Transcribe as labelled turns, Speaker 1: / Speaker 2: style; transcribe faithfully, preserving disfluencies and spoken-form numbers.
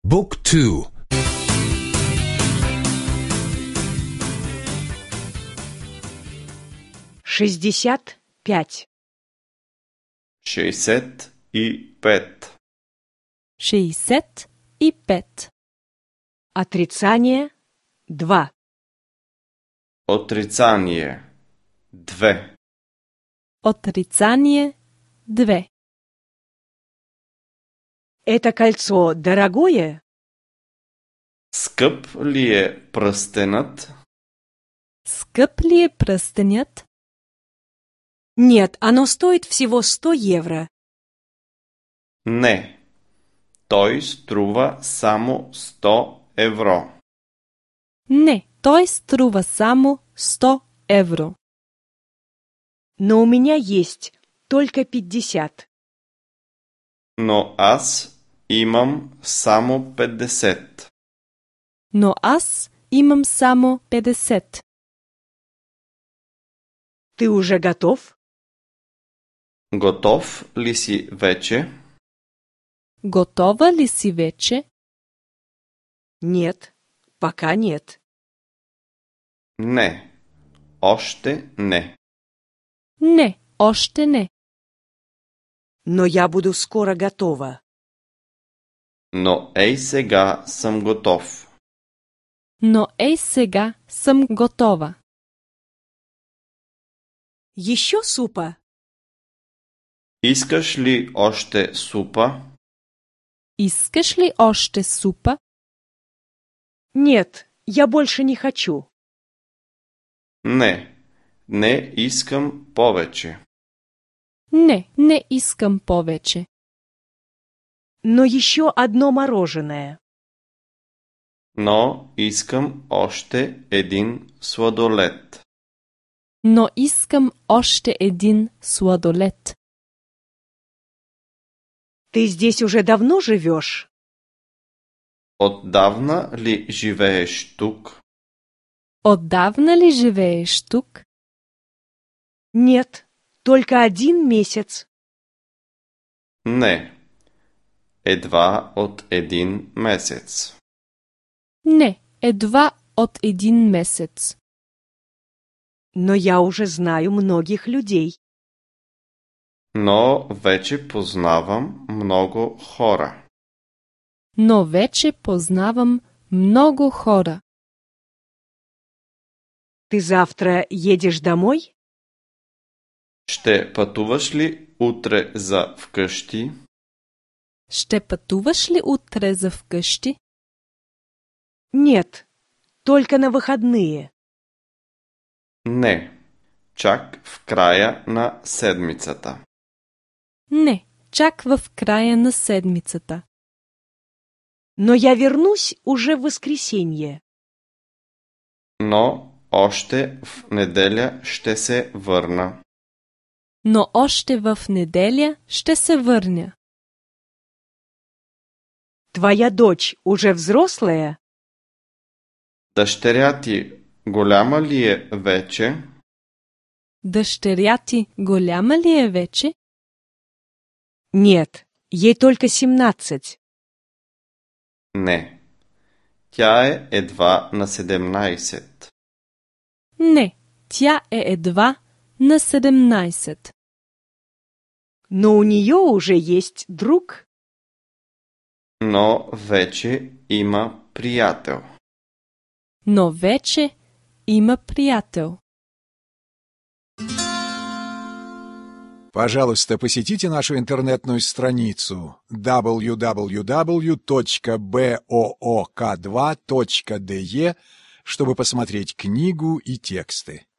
Speaker 1: بوك تو.
Speaker 2: шестьдесят пять.
Speaker 3: шестьдесят и пет.
Speaker 4: шестьдесят и пет.
Speaker 2: Отрицание два.
Speaker 3: Отрицание две.
Speaker 4: Отрицание две.
Speaker 2: Это кольцо дорогое?
Speaker 3: Скъп ли е пръстенът?
Speaker 4: Скъп ли е пръстенят?
Speaker 2: Нет, оно стоит всего сто евро.
Speaker 3: Не. Той струва само сто евро.
Speaker 4: Не, той струва само сто евро.
Speaker 2: Но у меня есть только пятьдесят.
Speaker 3: Но аз имам само петдесет.
Speaker 4: Но аз имам само петдесет.
Speaker 2: Ты уже готов?
Speaker 3: Готов ли си вече?
Speaker 4: Готова ли си вече?
Speaker 2: Нет, пока нет.
Speaker 3: Не. Още не.
Speaker 4: Не, още не.
Speaker 2: Но я буду скоро готова.
Speaker 3: Но ей сега съм готов.
Speaker 4: Но ей сега съм готова.
Speaker 2: Еще супа?
Speaker 3: Искаш ли още супа?
Speaker 4: Искаш ли още супа?
Speaker 2: Нет, я больше не хочу.
Speaker 3: Не. Не искам повече.
Speaker 4: Не, не искам повече.
Speaker 2: Но еще одно мороженое.
Speaker 3: Но искам още един сладолед.
Speaker 4: Но искам още един сладолед.
Speaker 2: Ты здесь уже давно живешь?
Speaker 3: Отдавна ли живееш тук?
Speaker 4: Отдавна ли живееш тук?
Speaker 2: Нет, только один месяц.
Speaker 3: Не. Едва от един месец.
Speaker 4: Не, едва от един месец.
Speaker 2: Но я уже знаю многих людей.
Speaker 3: Но вече познавам много хора.
Speaker 4: Но вече познавам много хора.
Speaker 2: Ты завтра едешь домой?
Speaker 3: Ще пътуваш ли утре за вкъщи?
Speaker 4: Ще пътуваш ли утре за вкъщи?
Speaker 2: Нет, только на выходные.
Speaker 3: Не. Чак в края на седмицата.
Speaker 4: Не, чак в края на седмицата.
Speaker 2: Но я вернусь уже в воскресенье.
Speaker 3: Но още в неделя ще се върна.
Speaker 4: Но още в неделя ще се върня.
Speaker 2: Твоя дочь уже взрослая?
Speaker 3: Дъщеря ти голяма ли е вече?
Speaker 4: Дъщеря ти голяма ли е вече?
Speaker 2: Нет, ей только семнадцать.
Speaker 3: Не. Тя е едва на седемнайсет.
Speaker 4: Не, тя е едва на седемнайсет.
Speaker 2: Но у нее уже есть друг.
Speaker 3: Но вече има приятел.
Speaker 4: Но вече има приятел.
Speaker 1: Пожалуйста, посетите нашу интернетную страницу дабл ю дабл ю дабл ю точка боок два точка де, чтобы посмотреть книгу и тексты.